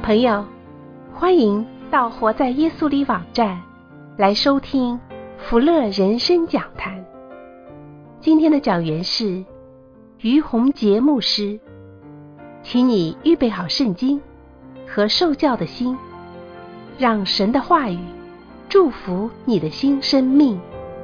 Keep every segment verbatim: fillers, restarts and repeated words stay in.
朋友，欢迎到活在耶稣里网站来收听福乐人生讲坛。今天的讲员是于洪杰牧师，请你预备好圣经和受教的心，让神的话语祝福你的新生命。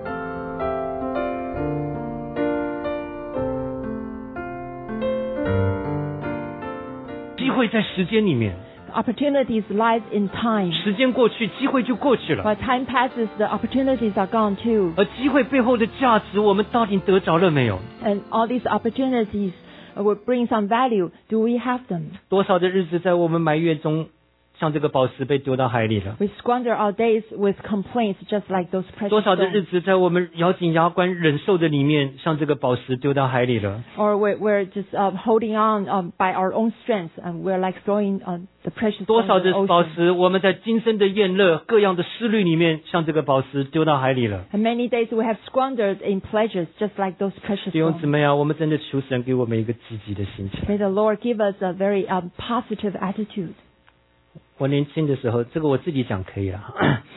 机会在时间里面。 Opportunities lies in time. 时间过去，机会就过去了。 But time passes, the opportunities are gone too. 而机会背后的价值，我们到底得着了没有？ And all these opportunities will bring some value. Do we have them? 多少的日子在我们埋怨中，像这个宝石被丢到海里了。 We squander our days with complaints, just like those precious 多少的日 stones. 子在我们咬紧牙关忍受的里面，像这个宝石丢到海里了。 Or we're, we're just uh, holding on um, by our own strength, and we're like throwing uh, the precious 多 stones 少 in the 的宝 ocean. 石，我们在今生的宴乐、各样的思虑里面，像这个宝石丢到海里了。 And many days we have squandered in pleasures, just like those precious 弟兄 stones. 姊妹啊，我们真的求神给我们一个积极的心情。 May the Lord give us a very um, positive attitude. 我年轻的时候，这个我自己讲可以了。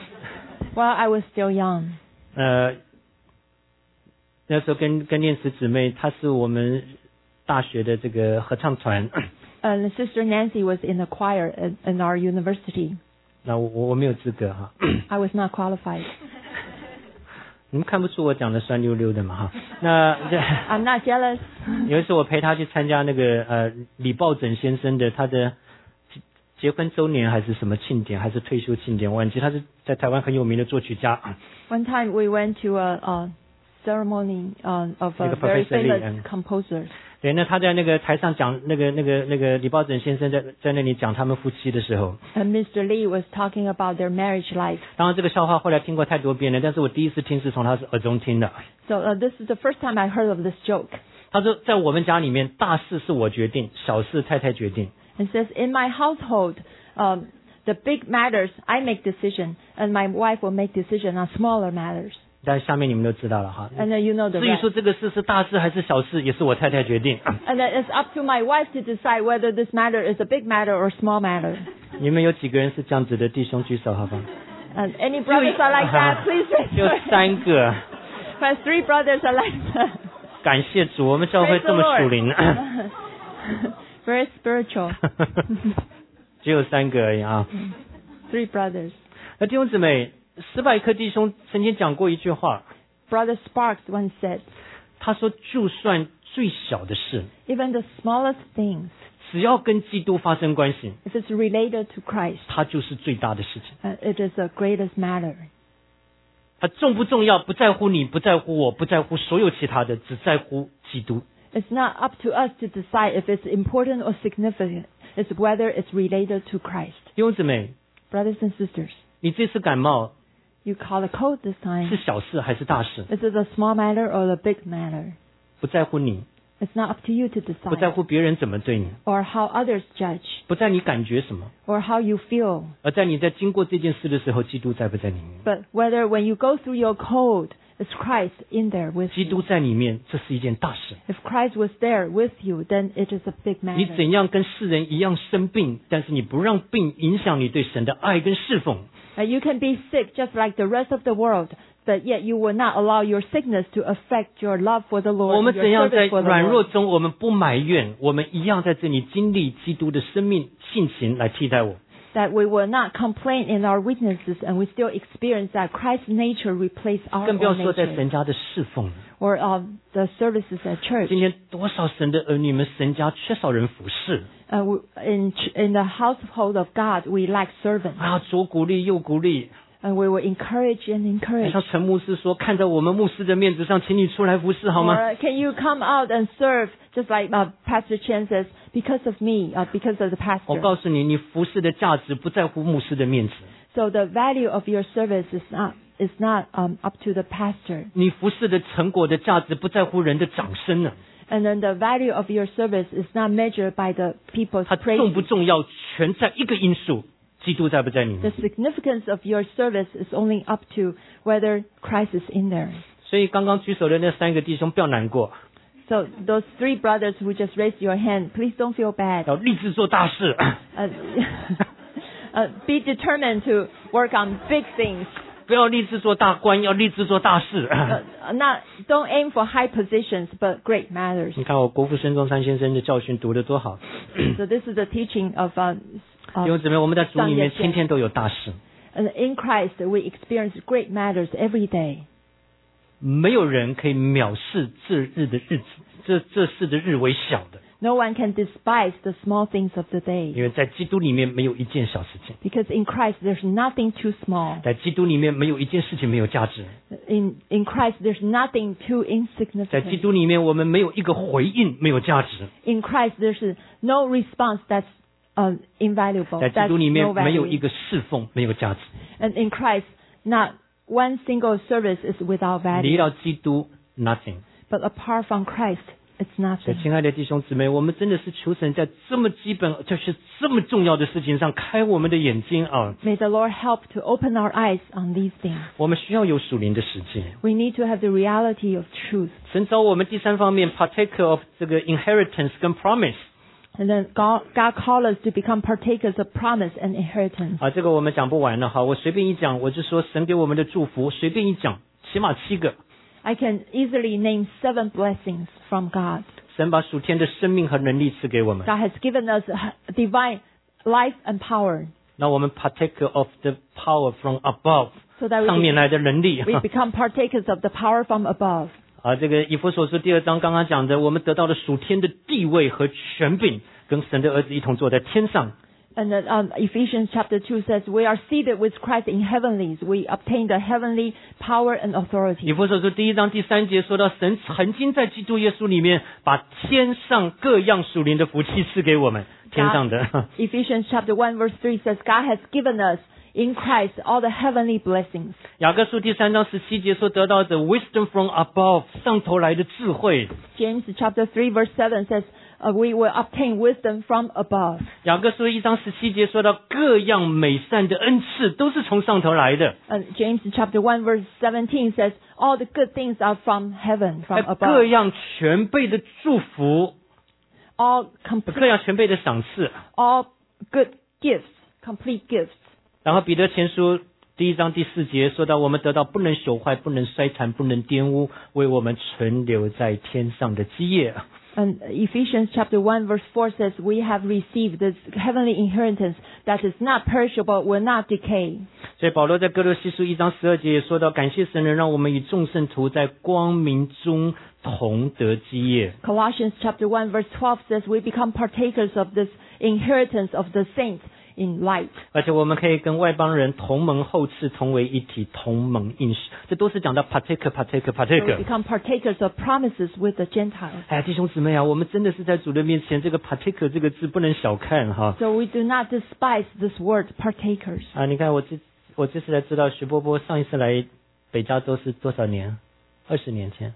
While I was still young, 呃，那时候跟跟念慈姊妹，她是我们大学的这个合唱团。 and Sister Nancy was in the choir in, in our university. 那我我没有资格哈。 I was not qualified. 你们看不出我讲的酸溜溜的嘛哈？那这 I'm not jealous. 有一次我陪他去参加那个呃李抱枕先生的他的结婚周年还是什么庆典，还是退休庆典，忘记。他是在台湾很有名的作曲家。 One time we went to a, a ceremony uh, of a Like a very Professor Lee, famous um, composer. 对，那他在那个台上讲那个那个那个李抱枕先生在在那里讲他们夫妻的时候， And Mister Lee was talking about their marriage life. 当然这个笑话后来听过太多遍了，但是我第一次听是从他耳中听的。 So uh, this is the first time I heard of this joke. 他说在我们家里面，大事是我决定，小事太太决定。 It says, in my household, um, the big matters I make decision, and my wife will make decision on smaller matters. 但下面你们都知道了哈。 And then you know the 至于 rest. 说这个事是大事还是小事，也是我太太决定。 And then it's up to my wife to decide whether this matter is a big matter or small matter. 你们有几个人是这样子的弟兄举手好吧？ And any brothers are like that, please raise 就 your hand. 三个。 My three brothers are like that. 感谢主，我们教会 Praise 这 the 么属灵。 Lord. Very spiritual. 只有三个而已啊。 Three brothers. 那弟兄姊妹，史百克弟兄曾经讲过一句话， Brother Sparks once said, 他说就算最小的事， even the smallest things, 只要跟基督发生关系， if it's related to Christ, 它就是最大的事情。 uh, it is the greatest matter. 它重不重要，不在乎你，不在乎我，不在乎所有其他的，只在乎基督。 It's not up to us to decide if it's important or significant. It's whether it's related to Christ. 弟兄姊妹， Brothers and sisters, 你这次感冒 you call a cold this 是 time. 小事还是大事？ Is it a small matter or a big matter? 不在乎你， It's not up to you to 不在 decide. 乎别人怎么对你， Or how others judge. 不在你感觉什么， Or how you feel. 而在你在经过这件事的时候，基督在不在里面？ But whether when you go through your cold, is Christ in there with 基 you. 督在里面，这是一件大事。 If Christ was there with you, then it is a big 你 matter. 怎样跟世人一样生病，但是你不让病影响你对神的爱跟侍奉。 Uh, you can be sick just like the rest of the world, but yet you will not allow your sickness to affect your love for the 我 Lord, 们 and 怎 your 样在 service for the 软弱 Lord. 中，我们不埋怨，我们一样在这里经历基督的生命性情来替代我。 That we will not complain in our weaknesses, and we still experience that Christ's nature replace our 更不要 own 说在 nature, 神家的侍奉了。 or uh, the services at church. 今天多少神的儿女们，神家缺少人服侍 Uh, we- in ch- in the household of God, we lack servants, 啊，左鼓励右鼓励。 and we will encourage and encourage. 像陈牧师说，看在我们牧师的面子上，请你出来服侍好吗？ Or can you come out and serve, just like uh, Pastor Chen says, because of me, uh, because of the 我 pastor. 告诉你，你服侍的价值不在乎牧师的面子， So the value of your service is not is not um, up to the pastor, 你服侍的成果的价值不在乎人的掌声呢、 and then the value of your service is not measured by the people's 它重 praise. 不重要，全在一个因素：基督在不在里 The 面。 significance of your service is only up to whether Christ is in there. 所以刚刚举手的那三个弟兄不要难过， So those three brothers who just raised your hand, please don't feel bad. 要立志做大事。 Uh, Uh, be determined to work on big things. 不要立志做大官，要立志做大事。 Uh, not, don't aim for high positions, but great matters. 你看我国父孙中山先生的教训读得多好。 So this is the teaching of, uh, 弟兄 of 姊妹，我们在主里面上天天都有大事， and in Christ we experience great matters every day. 没有人可以藐视这日的日子，这这事的日为小的， No one can despise the small things of the day. 因为在基督里面没有一件小事情， Because in Christ there's nothing too small. 在基督里面没有一件事情没有价值， In, in Christ there's nothing too 在基 insignificant. 督里面我们没有一个回应没有价值， In Christ there's no response that's uh, invaluable. 在基 That's 督里面 no 没有一 value. 个侍奉没有价值， And in Christ, not one single service is without 离 value. 了基督 nothing。 But apart from Christ, it's 所以 nothing. 亲爱的弟兄姊妹，我们真的是求神在这么基本就是这么重要的事情上开我们的眼睛啊！ May the Lord help to open our eyes on these things. 我们需要有属灵的实践。 We need to have the reality of truth. 神找我们第三方面 partaker of 这个 inheritance 跟 promise And then God, God called us to become partakers of promise and inheritance. 啊，这个我们讲不完了哈，我随便一讲，我就说神给我们的祝福，随便一讲，起码七个。 I can easily name seven blessings from God. 神把属天的生命和能力赐给我们， God has given us divine life and power 那我们 partaker of the power from above so that 上 we, 面来的能力。 we become partakers of the power from above. 啊，这个以弗所书第二章刚刚讲的，我们得到了属天的地位和权柄，跟神的儿子一同坐在天上。 And then, um, Ephesians chapter two says, we are seated with Christ in heavenlies. We obtain the heavenly power and 以 authority. 弗所书第一章第三节说到，神曾经在基督耶稣里面把天上各样属灵的福气赐给我们，天上的。 Ephesians chapter one verse three says, God has given us in Christ all the heavenly blessings. 雅各书第三章十七节说得到的 wisdom from above 上头来的智慧。 James chapter three verse seven says, uh, we will obtain wisdom from above. 雅各书一章十七节说到各样美善的恩赐都是从上头来的。 And James chapter one verse seventeen says, all the good things are from heaven, from 各 above. 样全备的祝福， All 各 complete, 样全备的赏赐。 all good gifts, complete gifts. 然后彼得前书第一章第四节说到，我们得到不能朽坏、不能衰残、不能玷污，为我们存留在天上的基业。 And Ephesians chapter one verse four says, we have received this heavenly inheritance that is not perishable, will not decay. 所以保罗在哥罗西书一章十二节也说到，感谢神能让我们与众圣徒在光明中同得基业。 Colossians chapter one verse twelve says, we become partakers of this inheritance of the saints in light. 而且我们可以跟外邦人同盟后赐，同为一体，同盟应许。这都是讲到 partaker partaker So we partaker。 become partakers of promises with the Gentiles. 哎呀，弟兄姊妹啊，我们真的是在主的面前，这个 partaker 这个字不能小看哈。 So we do not despise this word, partakers. 啊，你看我这我这次才知道，徐波波上一次来北加州是多少年？二十年前。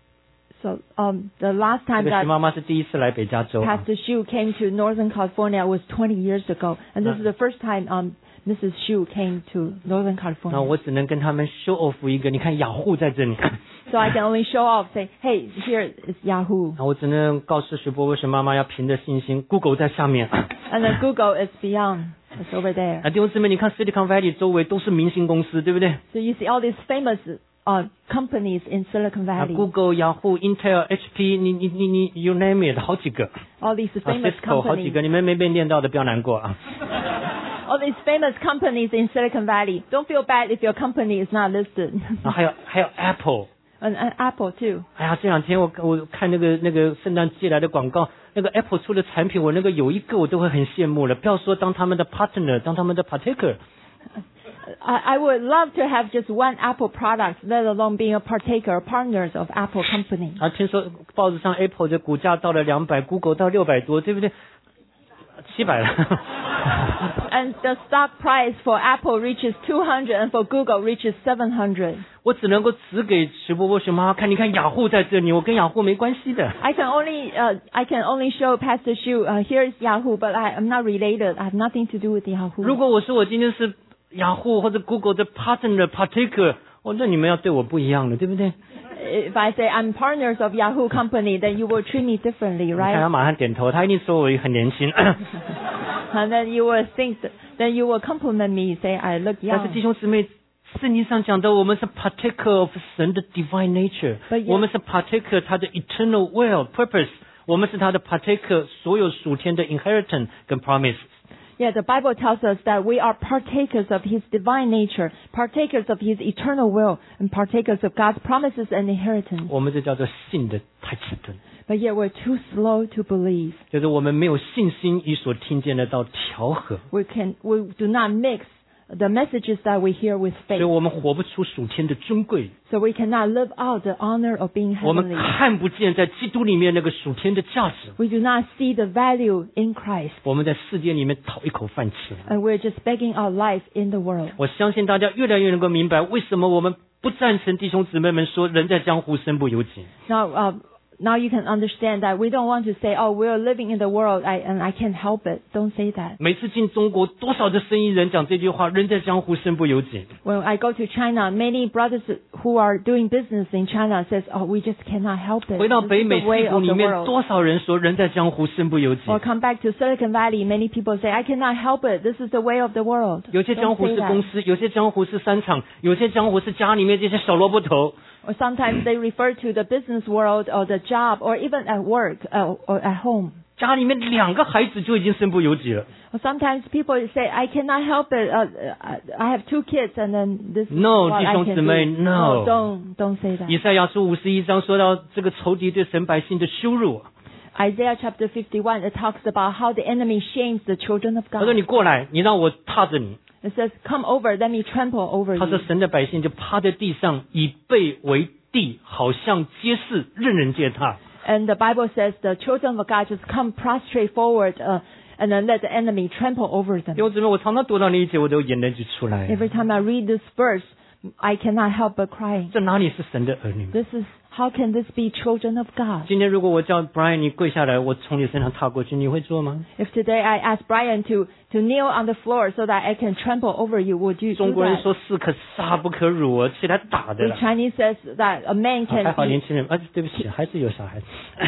So um, the last 这 time 个徐 that 妈妈是第一次来北加州啊。 Pastor Xu came to Northern California was twenty years ago. And this is the first time um, Missus Xu came to Northern 那 California. 我只能跟他们 show off 一个，你看雅虎在这里。 So I can only show off, say, hey, here is Yahoo. 那我只能告诉徐波波、徐妈妈要凭着信心 ，Google 在下面。 And then Google is beyond. It's over there. 啊，弟兄姊妹，你看 Silicon Valley 周围都是明星公司，对不对？ So you see all these famous uh, companies in Silicon 啊 Valley. ，Google、雅虎、Intel、H P， 你你你你 you name it， 好几个。 All these 啊 famous ，Cisco 好几 companies. 个，你们没被念到的不要难过啊。 All these famous companies in Silicon Valley. Don't feel bad if your company is not listed. 然后还有还有 Apple。 and, and Apple too. 哎呀，这两天我我看那个那个圣诞寄来的广告，那个 Apple 出的产品，我那个有一个我都会很羡慕了。不要说当他们的 partner， 当他们的 partaker。 I, I would love to have just one Apple product, let alone being a partaker or partners of Apple company. 啊，听说报纸上 Apple 的股价到了两百 ，Google 到六百多，对不对？七百了。 And the stock price for Apple reaches two hundred and for Google reaches seven hundred. 我只能够指给徐伯伯、徐妈妈看，你看雅虎在这里，我跟雅虎没关系的。 I can only uh, I can only show Pastor Xu, uh, here's Yahoo, but I am not related. I have nothing to do with Yahoo. 如果我说我今天是雅虎或者 Google 的 partner partaker， 哦，那你们要对我不一样的，对不对？ If I say I'm partners of Yahoo company, then you will treat me differently, 你看 right? 他马上点头，他一定说我很年轻。 And then you will think that, then you will compliment me, say I look 但是弟 young. 兄姊妹，圣经上讲的，我们是 partaker of 神的 divine nature， But yet- 我们是 partaker 他的 eternal will purpose， 我们是他的 partaker 所有属天的 inheritance 跟 promise。 Yeah, the Bible tells us that we are partakers of His divine nature, partakers of His eternal will, and partakers of God's promises and inheritance. 我们这叫做信的太迟钝， But yet we're too slow to believe. 就是我们没有信心与所听见的道调和， We can, we do not mix the messages that we hear with 所以 faith. 我们活不出属天的尊贵， So we cannot live out the honor of being 我们 heavenly. 看不见在基督里面那个属天的价值， We do not see the value in Christ. 我们在世界里面讨一口饭吃。 And we're just begging our life in the world. 我相信大家越来越能够明白，为什么我们不赞成弟兄姊妹们说人在江湖身不由己。 Now, uh, now you can understand that we don't want to say, oh, we're living in the world I, and I can't help it. Don't say that. 每次进中国，多少的生意人讲这句话，人在江湖身不由己。 When I go to China, many brothers who are doing business in China says, oh, we just cannot help it. 回到 This 北 is 美 the way 戏谷 of 里 the 面， world. 多少人说人在江湖身不由己。 Or come back to Silicon Valley, many people say, I cannot help it. This is the way of the world. 有些江 Don't 湖 say 是公 that. 司，有些江湖是商场，有些江湖是家里面这些小萝卜头。 Or sometimes they refer to the business world or the job or even at work uh, or at home. 家里面两个孩子就已经身不由己了。 Or sometimes people say, I cannot help it. Uh, uh, I have two kids and then this is No, what I 弟兄 can 姊妹 do. no. don't, don't say that. 以赛亚书五十一章说到这个仇敌对神百姓的羞辱， Isaiah chapter fifty-one, it talks about how the enemy shames the children of 他 God. 说你过来，你让我踏着你。 It says, come over, let me trample over 他说 you. 神的百姓就趴在地上，以背为地，好像街市，任人践踏。 And the Bible says the children of God just come prostrate forward uh, and then let the enemy trample over them. 弟兄姊妹，我常常读到那一节，我都眼泪就出来。 Every time I read this verse, I cannot help but cry. 这哪里是神的儿女？ This is, how can this be children of God? 今天如果我叫 Brian 你跪下来，我从你身上踏过去，你会做吗？ If today I ask Brian to, to kneel on the floor so that I can trample over you, would you 中 do 国人 that? 说士可杀不可辱，我起来打的 The 了。 Chinese says that a man 还 can 好 be, 年轻人，啊，对不起，还是有小孩子。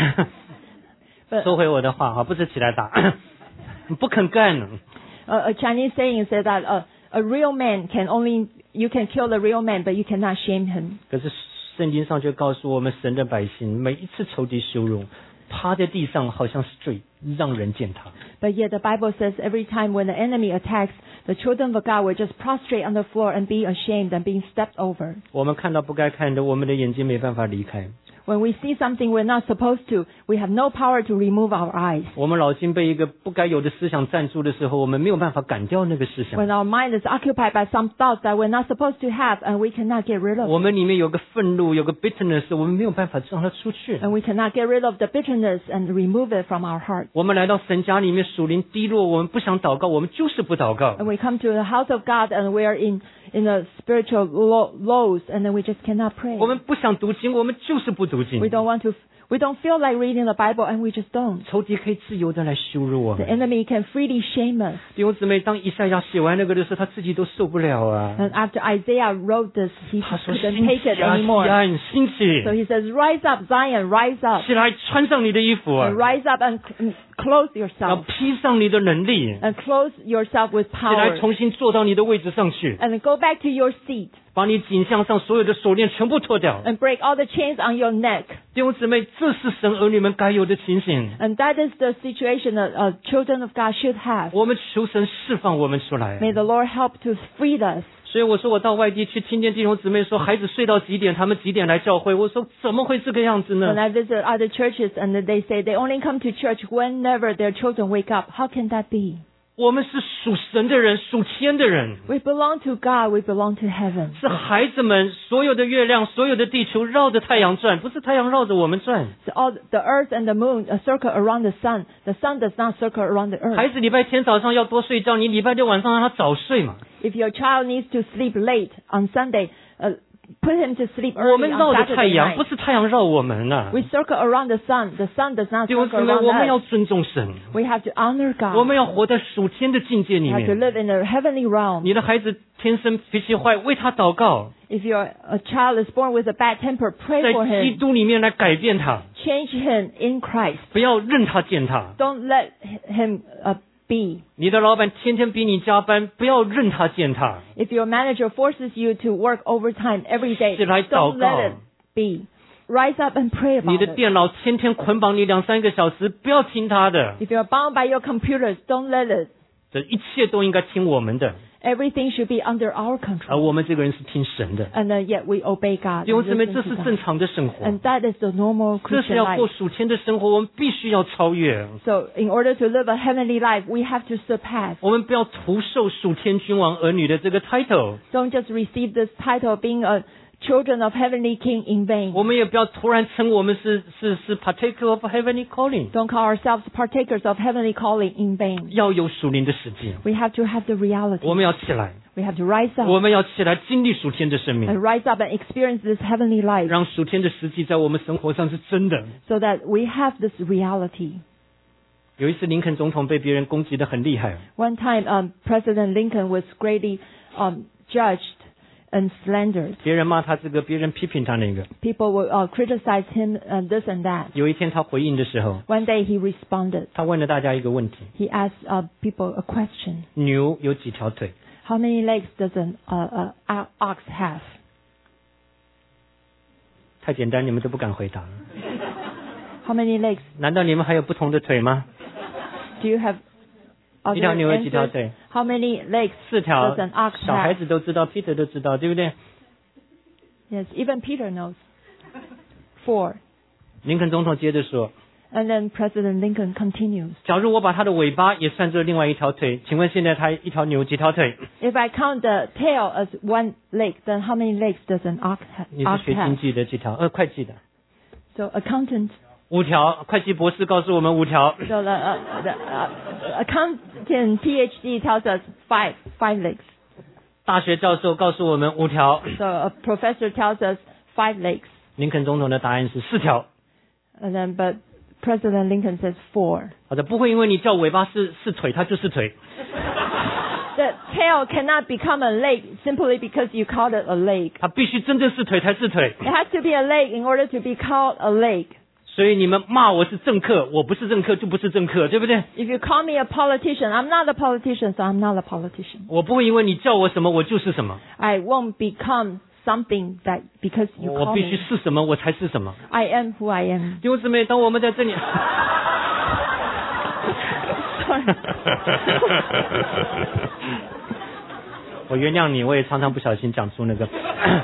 but 收回我的话哈，不是起来打，不肯干了。 a, a Chinese saying says that a, a real man can only, you can kill a real man, but you cannot shame him. 可是圣经上却告诉我们，神的百姓每一次仇敌羞辱，趴在地上好像是罪，让人践踏。 But yet the Bible says every time when the enemy attacks, the children of God will just prostrate on the floor and be ashamed and being stepped over. 我们看到不该看的，我们的眼睛没办法离开。 When we see something we're not supposed to, we have no power to remove our eyes. 我们脑筋被一个不该有的思想占住的时候，我们没有办法赶掉那个思想。 When our mind is occupied by some thoughts that we're not supposed to have and we cannot get rid of. 我们里面有个愤怒，有个 bitterness， 我们没有办法让它出去。 And we cannot get rid of the bitterness and remove it from our heart. 我们来到神家里面，属灵低落，我们不想祷告，我们就是不祷告。 And we come to the house of God and we are in, in a spiritual low, lows and then we just cannot pray. 我们不想读经，我们就是不读经 We。don't want to, we don't feel like reading the Bible and we just don't. 仇敌可以自由的来羞辱我 The 们。 enemy can freely shame us. 弟兄姊妹，当以赛亚写完那个的时候，他自己都受不了啊。 And after Isaiah wrote this, he 他说：“ couldn't 兴 take it 起啊，西 anymore. 安，兴起 So，he says, rise up, Zion, rise up. 起来，穿上你的衣服啊 And，rise up and c- clothe 要 yourself. 披上你的能力， And clothe yourself with 起来， power. 重新坐到你的位置上去， And go back to your seat. 把你颈项上所有的锁链全部脱掉。 And break all the chains on your neck. 弟兄姊妹，这是神儿女们该有的情形。 And that is the situation that uh, children of God should have. 我们求神释放我们出来。 May the Lord help to free us. 所以我说，我到外地去，听见弟兄姊妹说孩子睡到几点，他们几点来教会。我说怎么会这个样子 When 呢？ I visit other churches and they say they only come to church whenever their children wake up. How can that be? 我们是属神的人，属天的人， We belong to God. We belong to heaven. 是孩子们所有的月亮、所有的地球绕着太阳转，不是太阳绕着我们转。 So all the earth and the moon uh, circle around the sun. The sun does not circle around the 孩 earth. 子礼拜天早上要多睡觉，你礼拜六晚上让他早睡嘛。 If your child needs to sleep late on Sunday, uh, put him to sleep 我 early 们 on 绕着太 Saturday 阳， night. 不是太阳绕我们呐、 We circle around the sun. The sun does not 弟兄 circle 姊妹， around 我们要 us. 尊重神， We have to honor 我 God. 们要活在属天的境界里 We have to 面。 live in the heavenly realm. 你的孩子天生脾气坏，为他祷告， If your a child is born with a bad temper, pray 在 for 基 him. 督里面来改变他， Change him in Christ. 不要任他践踏。 Don't let him uh, be. 你的老板天天逼你加班，不要任他践踏。 If your manager forces you to work overtime every day, 起来祷 don't 告。 let it be. Rise up and pray 你 about 的 it. 电脑天天捆绑你两三个小时，不要听他的。 If you're bound by your computers, don't let it. 这一切都应该听我们的， Everything should be under our 而 control. 我们这个人是听神的。 And uh, yet we obey God. 弟兄 and 姊妹， listen 这 to 是 God. 正常的生活， And that is the normal 这是 Christian 要过 life. 属天的生活，我们必须要超越。 So in order to live a heavenly life, we have to surpass. 我们不要徒受属天君王儿女的这个 title， Don't just receive this title of being a children of heavenly king in vain. 我们也不要突然称我们是是是 partaker of heavenly calling， Don't call ourselves partakers of heavenly calling in vain. 要有属灵的实际。 We have to have the reality. 我们要起来， We have to rise 我 up 们要起来经历属天的生 and 命， rise up and experience this heavenly life 让属天的实际在我们生活上是真的。 so that we have this reality. 有一次，林肯总统被别人攻击得很厉害， One time, um, President Lincoln was greatly um, judged and slandered. 别人骂他这个，别人批评他那个。 People would uh, criticize him and this and that. 有一天他回应的时候， One day he responded. 他问了大家一个问题： He asked uh, people a question. 牛有几条腿？ How many legs does an uh, uh, ox have? 太简单，你们都不敢回答。 How many legs? 难道你们还有不同的腿吗？ Do you have 一条 other 牛有几条 answers? 腿？ How many legs 四条 does an ox。 小孩 have? 子都知道 ，Peter 都知道，对不对？ Yes, even Peter knows. Four. 林肯总统接着说 And then President Lincoln continues.：“ 假如我把他的尾巴也算作另外一条腿，请问现在他一条牛几条腿？ If I count the tail as one leg, then how many legs does an ox, ha- 你是 ox 学经 have? 济的几条？呃，会计的 So accountant, 五条。会计博士告诉我们五条。 so the, uh, the uh, accountant PhD tells us five, five legs. 大学教授告诉我们五条。 So a professor tells us five legs. 林肯总统的答案是四条。 And then, but President Lincoln says four. 好的，不会因为你叫尾巴是是腿，它就是腿。 The tail cannot become a leg simply because you called it a leg. 它必须真正是腿才是腿。 It has to be a leg in order to be called a leg. 所以你们骂我是政客，我不是政客就不是政客，对不对？ If you call me a politician, I'm not a politician, so I'm not a politician. 我不会因为你叫我什么，我就是什么。 I won't become something that because you 我 call 必须 me. 是什么，我才是什么。 I am who I am. 弟兄姊妹，当我们在这里， Sorry. 我原谅你，我也常常不小心讲出那个。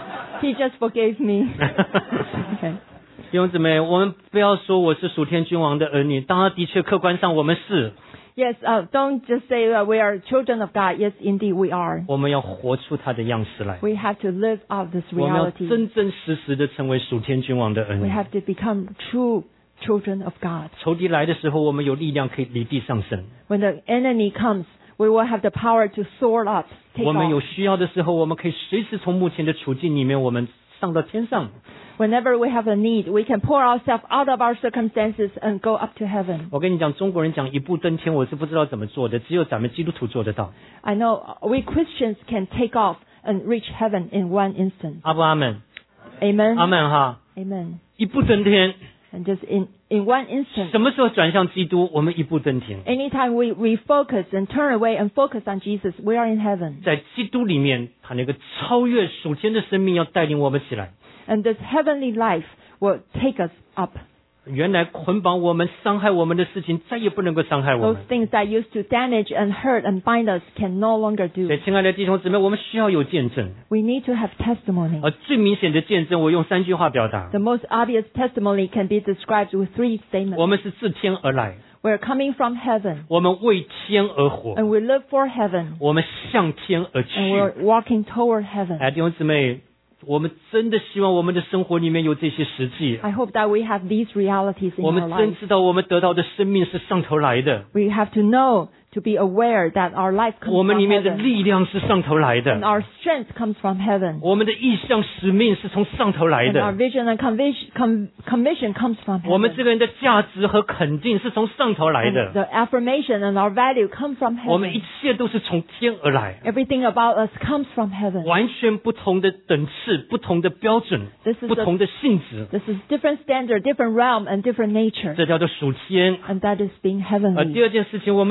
He just forgave me. Okay. 弟兄姊妹，我们不要说我是属天君王的儿女，当然的确客观上我们是， Yes, uh, don't just say that we are children of God. Yes, indeed we are. 我们要活出他的样式来， We have to live out this 我们要 reality. 真真实实的成为属天君王的儿 We 女。 have to become true children of God. 仇敌来的时候，我们有力量可以离地上升； When the enemy comes, we will have the power to soar up, take 我们有 off. 需要的时候，我们可以随时从目前的处境里面，我们上到天上。 Whenever we have a need, we can pour ourselves out of our circumstances and go up to heaven. 我跟你讲，中国人讲一步登天，我是不知道怎么做的，只有咱们基督徒做得到。 I know we Christians can take off and reach heaven in one instant. 阿不阿门？ Amen. 阿门哈！ Amen. 一步登天， And just in, in one instant, 什么时候转向基督，我们一步登天。 anytime we refocus and turn away and focus on Jesus, we are in heaven. 在基督里面，他那个超越属天的生命要带领我们起来。 And this heavenly life will take us up. 原来捆绑我们、伤害我们的事情，再也不能够伤害我 Those 们。 things that used to damage and hurt and bind us can no longer 所以， do. 亲爱的弟兄姊妹，我们需要有见证。 We need to have testimony. 而最明显的见证，我用三句话表达： The most obvious testimony can be described with three 我 statements. 们是自天而来， We're coming from heaven, 我们为天而活， and we live for heaven, 我们向天而 and 去。 we're walking toward heaven. 哎，弟兄姊妹，我们真的希望我们的生活里面有这些实际。 I hope that we have these realities in 我 our 们真 lives. 知道我们得到的生命是上头来的， We have to know, to be aware that our life 我 comes 们 from 里面的 heaven, 力量是上头来 and 的， our strength comes from heaven, 我们的意向使命是从上头来 and our 的， vision and conviction, com, commission comes from 我们这 heaven, 个人的价值和肯定是从上头来 and 的， the affirmation and our value come from 我们一 heaven. 切都是从天而来， Everything about us comes from heaven. 完全不同的等次、不同的标准、 This is 不 a- 同的性质， This is different standard, different realm, and different nature, 这叫做属天。 and that is being 而第 heavenly. 二件事情，我们是为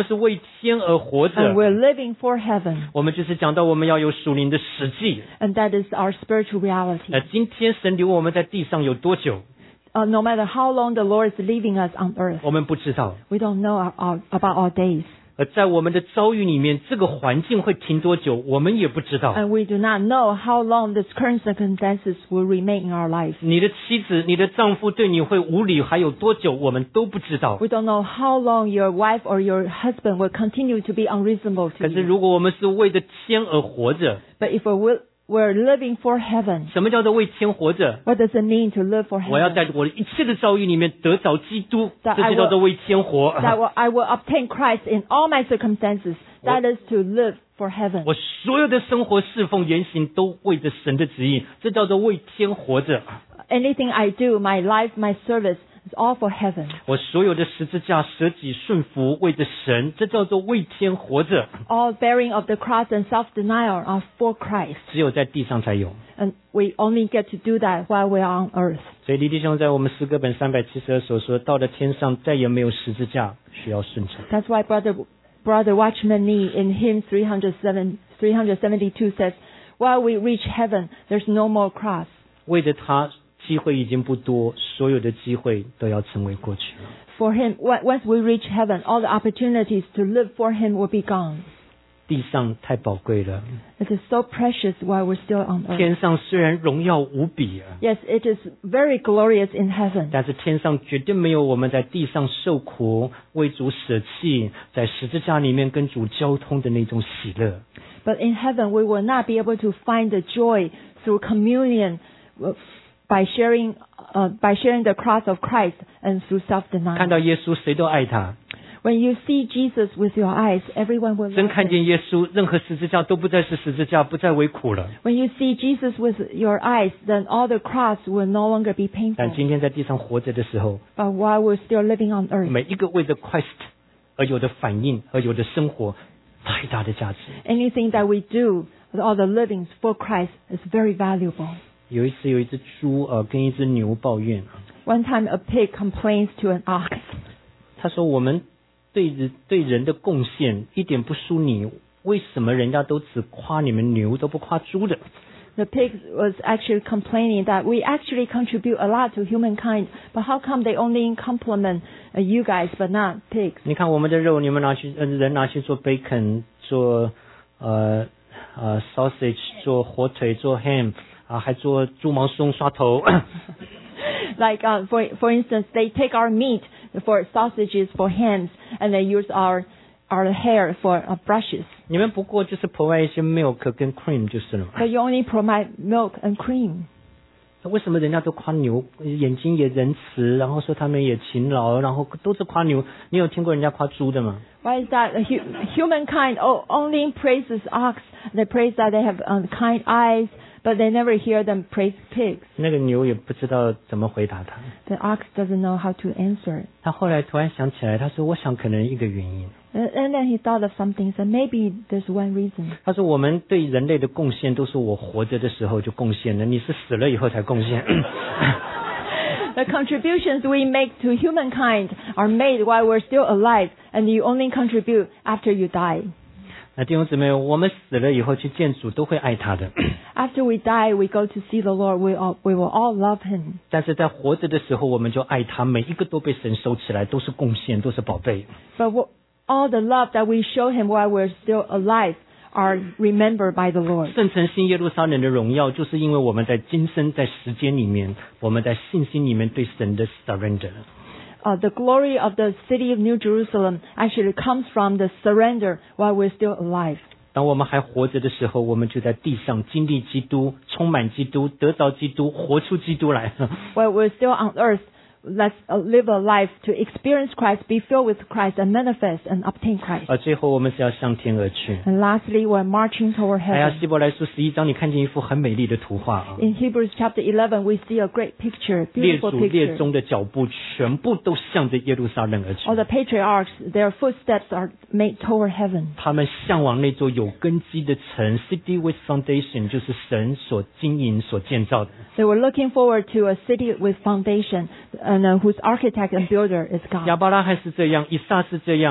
天而活 and 着。 we're living for heaven. 我们就是讲到我们要有属灵的实际。 And that is our spiritual reality. 呃，今天神留我们在地上有多久， Uh, no matter how long the Lord is leaving us on earth, 我们不知道。 we don't know our, our, about our days. 而在我们的遭遇里面，这个环境会停多久，我们也不知道。 And we do not know how long this current circumstances will remain in our life. 你的妻子、你的丈夫对你会无理还有多久，我们都不知道。 We don't know how long your wife or your husband will continue to be unreasonable 可 to 是 you. 如果我们是为着天而活着， But if we're, we're living for heaven, 什么叫做为天活着？ what does it mean to live for 我要 heaven? 在我的一切的遭遇里面得着基督， That 这 I 就叫做 will- 为天活。 That will, I will obtain Christ in all my circumstances. That is to live for heaven. 我所有的生活、侍奉、言行都为着神的旨意，这叫做为天活着。 Anything I do, my life, my service, is all for heaven. 我所有的十字架、舍己、顺服，为着神，这叫做为天活着。 All bearing of the cross and self-denial are for Christ. 只有在地上才有。 And we only get to do that while we are on earth. 所以李弟兄在我们诗歌本三百七十二所说，到了天上再也没有十字架需要顺承。 That's why Brother, Brother Watchman Nee in hymn three seventy-two says, while we reach heaven, there's no more cross. 为着他，机会已经不多，所有的机会都要成为过去了。 For him, on- once we reach heaven, all the opportunities to live for him will be gone. 地上太宝贵了， It is so precious while we're still on earth. 天上虽然荣耀无比啊， Yes, it is very glorious in heaven. 但是天上绝对没有我们在地上受苦、为主舍弃、在十字架里面跟主交通的那种喜乐。 But in heaven, we will not be able to find the joy through communion uh, by sharing, uh, by sharing the cross of Christ and through 看 self-denial. 到耶稣，谁都爱他； When you see Jesus with your eyes, everyone will 真 love 看 him. 见耶稣，任何十字架都不再是十字架，不再为苦了。 When you see Jesus with your eyes, then all the cross will no longer be 但 painful. 今天在地上活着的时候， But while we're still living on earth, 每一个为着 Christ 而有的反应，而有的生活，太大的价值。 anything that we do, all the livings for Christ is very valuable. 有一次，有一只猪呃跟一只牛抱怨， One time a pig complains to an ox. 他说：“我们对人对人的贡献一点不输你，为什么人家都只夸你们牛，都不夸猪的？” The pig was actually complaining that we actually contribute a lot to humankind, but how come they only compliment uh, you guys but not pigs? 你看我们的肉，你们拿去呃人拿去做 bacon， 做呃呃 sausage， 做火腿，做 ham 啊，还做猪毛松刷头。 Like, uh, for for instance, they take our meat for sausages, for hams, and they use our our hair for uh, brushes. 你们不过就是 provide 一些 milk 跟 cream 就是了嘛。 But you only provide milk and cream. 为什么人家都夸牛，眼睛也仁慈，然后说他们也勤劳，然后都是夸牛？你有听过人家夸猪的吗？ Why is that? Hu- humankind oh, only praises ox. They praise that they have um, kind eyes, but they never hear them praise pigs. 那个牛也不知道怎么回答他。 The ox doesn't know how to answer. 他后来突然想起来，他说：“我想可能一个原因。 And, and then he thought of something, said maybe there's one reason. 他说我们对人类的贡献都是我活着的时候就贡献了，你是死了以后才贡献。” The contributions we make to humankind are made while we're still alive, and you only contribute after you die. 那弟兄姊妹，我们死了以后去见主，都会爱他的。 After we die, we go to see the Lord. We all, we will all love Him. 但是在活着的时候，我们就爱他，每一个都被神收起来，都是贡献，都是宝贝。 But what, all the love that we show Him while we're still alive are remembered by the Lord. 圣城新耶路撒冷的荣耀，就是因为我们在今生在时间里面，我们在信心里面对神的 surrender。 Uh, the glory of the city of New Jerusalem actually comes from the surrender while we're still alive. 当我们还活着的时候，我们就在地上经历基督，充满基督，得着基督，活出基督来。 While we're still on earth, let's uh, live a life to experience Christ, be filled with Christ, and manifest and obtain Christ. 而最后我们是要向天而去。 And lastly, we're marching toward 还有 heaven. 希伯来书十一章，你看见一幅很美丽的图画啊！ In Hebrews chapter eleven, we see a great picture, 列 beautiful 祖列 picture. 宗的脚步全部都向着耶路撒冷而去 All，the patriarchs, their footsteps are made toward heaven. 他们向往那座有根基的城 ，City with foundation， 就是神所经营、所建造的。 They were looking forward to a city with foundation, and uh, whose architect and builder is 亚 God. 伯拉罕是这样，以撒是这样，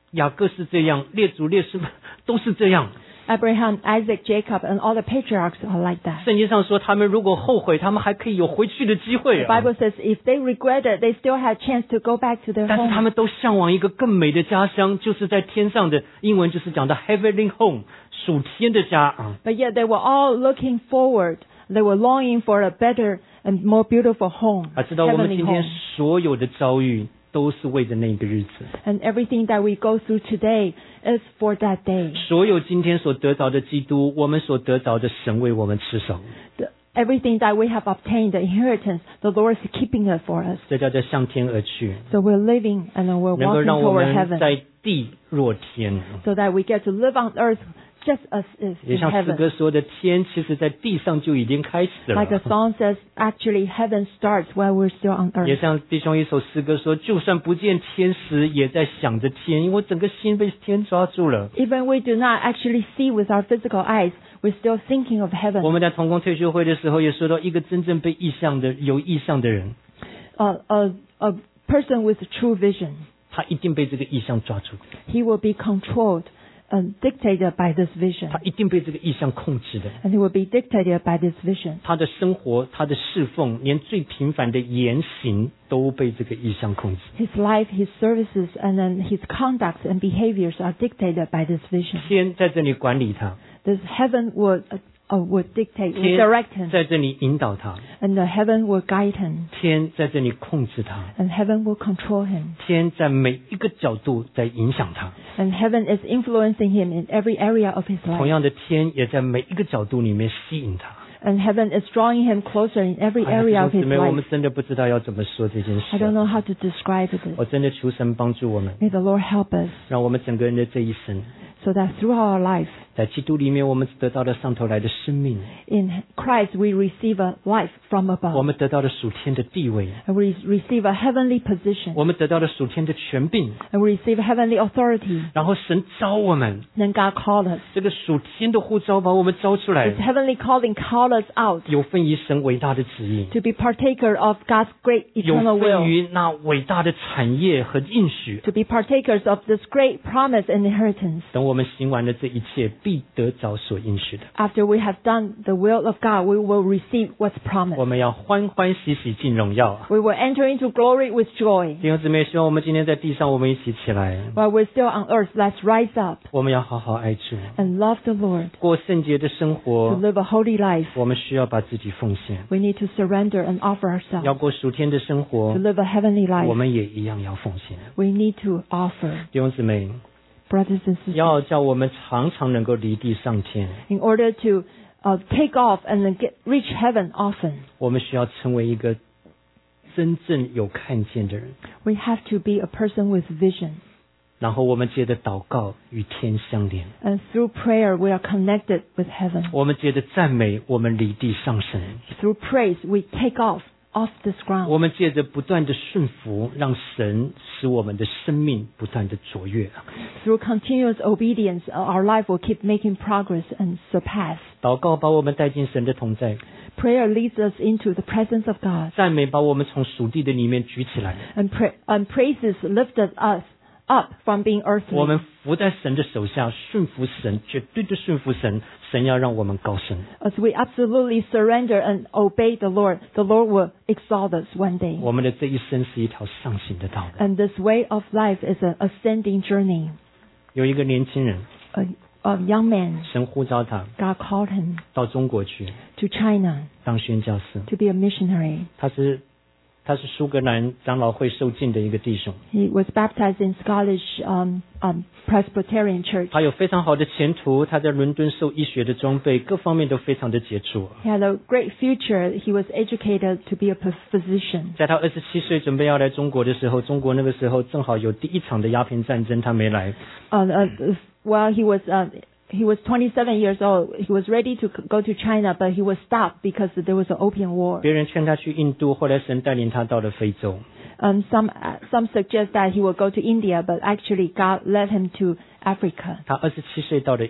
雅各是这样，列祖列师都是这样。 Abraham, Isaac, Jacob, and all the patriarchs are like that. 圣经上说，他们如果后悔，他们还可以有回去的机会 The 啊。 Bible says if they regret it, they still had chance to go back to their 但是 home. 他们都向往一个更美的家乡，就是在天上的，英文就是讲的 heavenly home， 属天的家啊。 But yet they were all looking forward. They were longing for a better and more beautiful home, 啊，知道我们 heavenly 今天 home. 所有的遭遇都是为着那个日子， And everything that we go through today is for that day. 所有今天所得着的基督，我们所得着的神为我们持守， The, everything that we have obtained, the inheritance, the Lord is keeping it for us. 这叫做向天而去， So we're living and then we're 能够 walking 让我 toward 们 heaven, 在地若天。 so that we get to live on earth just as is 也 in 像诗 heaven. 歌说的，天其实在地上就已经开始 Like the 了。 song says, actually heaven starts while we're still on 也 earth. 像弟兄一首诗歌说，就算不见天使，也在想着天，因为我整个心被天抓住了。 Even we do not actually see with our physical eyes, we're still thinking of 我 heaven. 们在同工退休会的时候也说到，一个真正被意象的、有意象的人， A, a, a person with true vision, 他一定被这个意象抓住， he will be controlled and dictated by this vision. 他一定被这个意象控制的。 And he will be dictated by this vision. 他的生活、他的侍奉，连最平凡的言行都被这个意象控制。 His life, his services, and then his conduct and behaviors are dictated by this vision. 天在这里管理他， This heaven would, uh, uh, would dictate, would 天 direct him. 在这里引导他， And the heaven will guide him. 天在这里控制他， And heaven will control him. 天在每一个角度在影响他。 And heaven is influencing him in every area of his 同 life. 样的，天也在每一个角度里面吸引他。 And heaven is drawing him closer in every 哎呀 area 弟 of 兄 his 姊妹，我们 life. 真的不知道要怎么说这件 I don't 事。 know how to describe this. 我真的求神帮助我们， May the Lord help us 让我们整个人的这一生， so that through our life, 在基督里面，我们得到了上头来的生命， in Christ, we receive a life from 我 above. 们得到了属天的地位， And we receive a heavenly position. 我们得到了属天的权柄， And we receive heavenly authority. 然后神召我们， Then God called us. 这个属天的呼召把我们招出来 This，heavenly calling called us out 有份于神伟大的旨意， to be partaker of God's great 有 eternal 份 will. 于那伟大的产业和应许。 To be partakers of this great promise and inheritance. 等我们行完了这一切，必得着所应许的。 After we have done the will of God, we will receive what's 我 promised. 们要欢欢喜喜进荣耀。 We will enter into glory with joy. 弟兄姊妹，希望我们今天在地上，我们一起起来， While we're still on earth, let's rise up 我们要好好爱主， and love the Lord. 过圣洁的生 To 活。 live a holy life, 我们需要把自己奉献， we need to surrender and offer 要 ourselves. 过属天的生 To 活， live a heavenly 我 life, 们也一样要奉献。 we need to offer. 弟兄姊妹， Brothers and sisters, 要叫我们常常能够离地上天， in order to uh, take off and then get, reach heaven often, 我们需要成为一个真正有看见的人。 we have to be a person with vision. 然后我们借着祷告与天相连， And through prayer, we are connected with heaven. 我们借着赞美，我们离地上升。 Through praise, we take off off this 我 ground. 们借着不断的顺服，让神使我们的生命不断的卓越。 Through continuous obedience, our life will keep making progress and surpass. 祷告把我们带进神的同在， Prayer leads us into the presence of God. 赞美把我们从属地的里面举起来。 And, pra- and praises lifted us up from being 我们 earthly. 伏在神的手下，顺服神，绝对的顺服神。神要让我们高升。 As we absolutely surrender and obey the Lord, the Lord will exalt us one day. 我们的这一生是一条上行的道路。 And this way of life is an ascending journey. 有一个年轻人， A, a young man, 神呼召他 God called him 到中国去 to China 当宣教士。 to be a missionary. 他是他是苏格兰长老会受浸的一个弟兄， He was baptized in Scottish um, um, Presbyterian Church. 他有非常好的前途，他在伦敦受医学的装备，各方面都非常的杰出。 He had a great future. He was educated to be a p- physician. 在他二十七岁准备要来中国的时候，中国那个时候正好有第一场的鸦片战争，他没来。 Uh, uh, while he was uh, he was twenty-seven years old, he was ready to c- go to China, but he was stopped because there was an opium war. 别人劝他去印度，后来神带领他到了非洲。 Um, some uh, some suggest that he will go to India, but actually God led him to Africa. 他二十七岁到了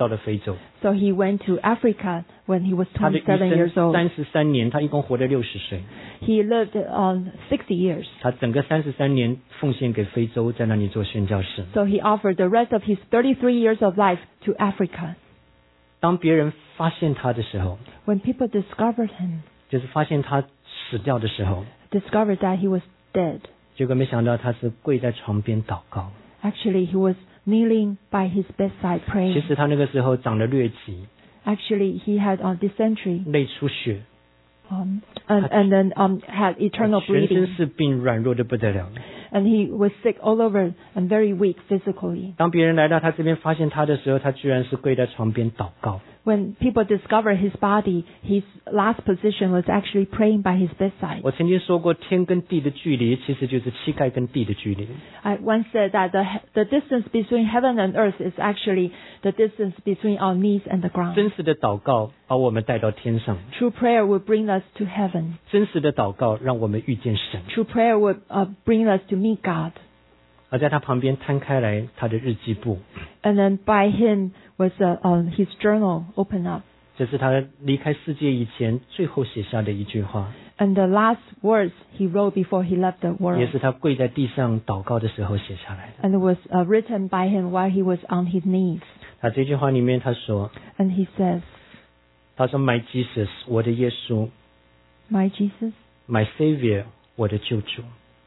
到了非洲。 So he went to Africa when he was 他的一 twenty-seven 生 years old. 三十三年，他一共活了六十岁。 He lived um, sixty years. 他整个三十三年奉献给非洲，在那里做宣教士。 So he offered the rest of his thirty-three years of life to Africa. 当别人发现他的时候， When people discovered him, 就是发现他死掉的时候， discovered that he was dead. 结果没想到他是跪在床边祷告。 Actually, he was kneeling by his bedside 其 praying. 实他那个时候长了疟疾， Actually, he had uh, dysentery 内出血， um, and, and then um, had eternal 全身 bleeding. 是病，软弱的不得了。 And he was sick all over and very weak physically. 当别人来到他这边发现他的时候，他居然是跪在床边祷告。 When people discovered his body, his last position was actually praying by his bedside. 我曾经说过，天跟地的距离其实就是膝盖跟地的距离。 I once said that the, the distance between heaven and earth is actually the distance between our knees and the ground. 真实的祷告把我们带到天上， True prayer will bring us to heaven. 真实的祷告让我们遇见神。 True prayer will uh, bring us to meet God. 而在他旁边摊开来他的日记簿， And then by him was uh, uh, his journal open up. 这是他离开世界以前最后写下的一句话， And the last words he wrote before he left the 也 world. 是他跪在地上祷告的时候写下来的。 And it was uh, written by him while he was on his knees. 他这句话里面他说， And he says, 他说 My Jesus， 我的耶稣 My Jesus, ，My Savior， 我的救主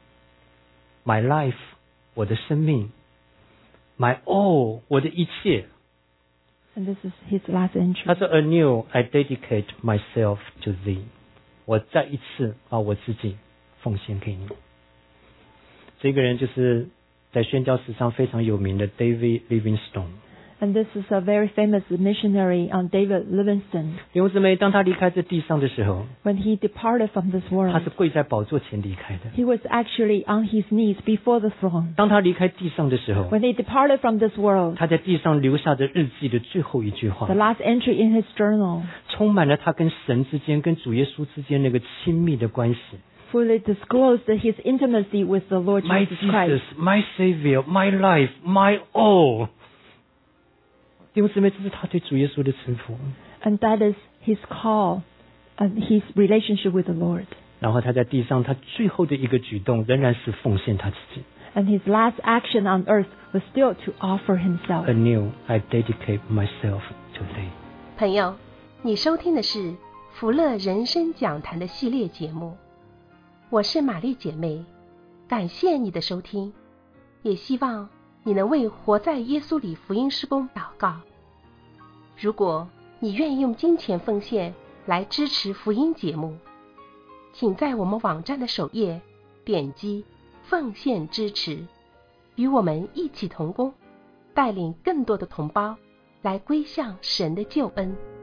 ，My life， 我的生命 ，My all， 我的一切。 and this is his last entry. 他说 Anew I dedicate myself to thee， 我再一次把我自己奉献给你。这个人就是在宣教史上非常有名的 David Livingstone。 And this is a very famous missionary, um, David Livingstone. 弟兄姊妹，当他离开这地上的时候， When he departed from this 他 world, 是跪在宝座前离开的。 he was actually on his knees before the throne. 当他离开地上的时候， When he departed from this world, 他在地上留下的日记的最后一句话 the，last entry in his journal 充满了他跟神之间、跟主耶稣之间那个亲密的关系。 fully disclosed his intimacy with the Lord My Jesus Christ. Jesus, my Savior, my life, my all。弟兄姊妹，这是他对主耶稣的称呼。 And that is his call and his relationship with the Lord. 然后他在地上，他最后的一个举动仍然是奉献他自己。 And his last action on earth was still to offer himself. Anew, I dedicate myself to thee。 朋友，你收听的是福乐人生讲坛的系列节目，我是玛丽姐妹，感谢你的收听，也希望你能为活在耶稣里福音事工祷告。如果你愿意用金钱奉献来支持福音节目，请在我们网站的首页点击奉献支持，与我们一起同工，带领更多的同胞来归向神的救恩。